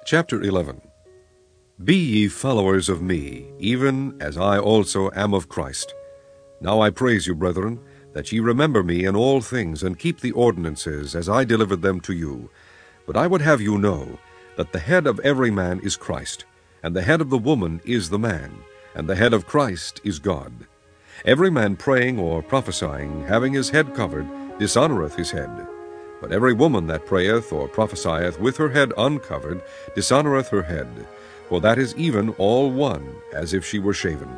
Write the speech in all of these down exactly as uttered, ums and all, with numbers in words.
Chapter eleven. Be ye followers of me, even as I also am of Christ. Now I praise you, brethren, that ye remember me in all things, and keep the ordinances as I delivered them to you. But I would have you know that the head of every man is Christ, and the head of the woman is the man, and the head of Christ is God. Every man praying or prophesying, having his head covered, dishonoureth his head. But every woman that prayeth or prophesieth with her head uncovered dishonoureth her head, for that is even all one, as if she were shaven.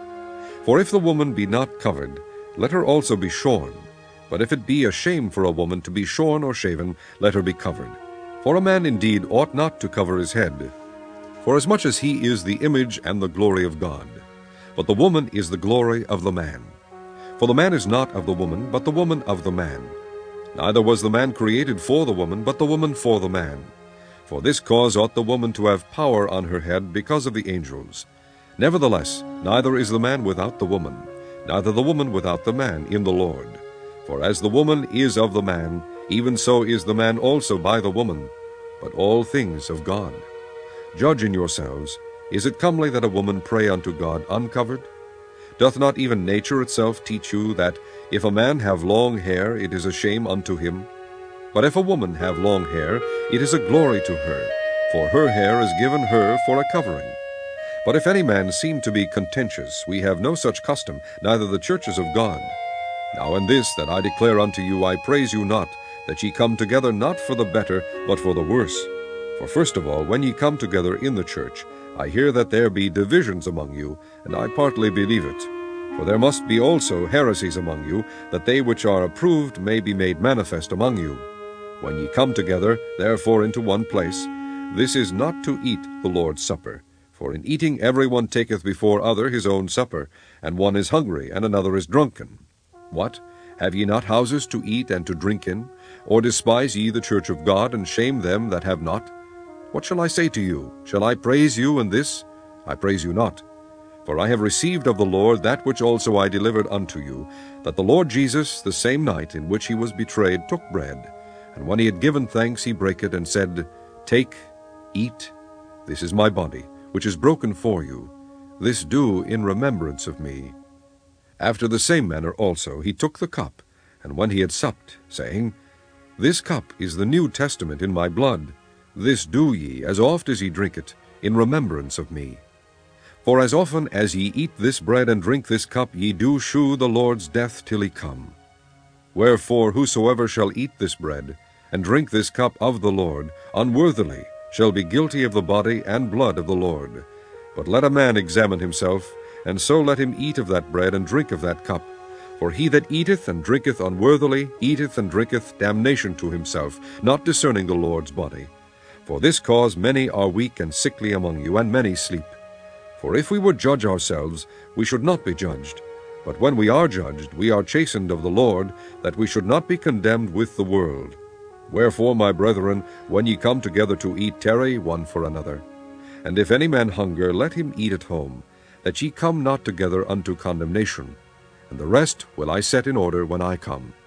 For if the woman be not covered, let her also be shorn. But if it be a shame for a woman to be shorn or shaven, let her be covered. For a man indeed ought not to cover his head, forasmuch as he is the image and the glory of God. But the woman is the glory of the man. For the man is not of the woman, but the woman of the man. Neither was the man created for the woman, but the woman for the man. For this cause ought the woman to have power on her head because of the angels. Nevertheless, neither is the man without the woman, neither the woman without the man in the Lord. For as the woman is of the man, even so is the man also by the woman, but all things of God. Judge in yourselves, is it comely that a woman pray unto God uncovered? Doth not even nature itself teach you that if a man have long hair, it is a shame unto him? But if a woman have long hair, it is a glory to her, for her hair is given her for a covering. But if any man seem to be contentious, we have no such custom, neither the churches of God. Now in this that I declare unto you, I praise you not, that ye come together not for the better, but for the worse. For first of all, when ye come together in the church, I hear that there be divisions among you, and I partly believe it. For there must be also heresies among you, that they which are approved may be made manifest among you. When ye come together, therefore, into one place, this is not to eat the Lord's Supper. For in eating every one taketh before other his own supper, and one is hungry, and another is drunken. What? Have ye not houses to eat and to drink in? Or despise ye the church of God, and shame them that have not? What shall I say to you? Shall I praise you in this? I praise you not. For I have received of the Lord that which also I delivered unto you, that the Lord Jesus, the same night in which he was betrayed, took bread, and when he had given thanks, he brake it, and said, Take, eat, this is my body, which is broken for you. This do in remembrance of me. After the same manner also he took the cup, and when he had supped, saying, This cup is the New Testament in my blood. This do ye, as oft as ye drink it, in remembrance of me. For as often as ye eat this bread and drink this cup, ye do shew the Lord's death till he come. Wherefore whosoever shall eat this bread, and drink this cup of the Lord, unworthily shall be guilty of the body and blood of the Lord. But let a man examine himself, and so let him eat of that bread and drink of that cup. For he that eateth and drinketh unworthily eateth and drinketh damnation to himself, not discerning the Lord's body. For this cause many are weak and sickly among you, and many sleep. For if we would judge ourselves, we should not be judged. But when we are judged, we are chastened of the Lord, that we should not be condemned with the world. Wherefore, my brethren, when ye come together to eat, tarry one for another. And if any man hunger, let him eat at home, that ye come not together unto condemnation. And the rest will I set in order when I come.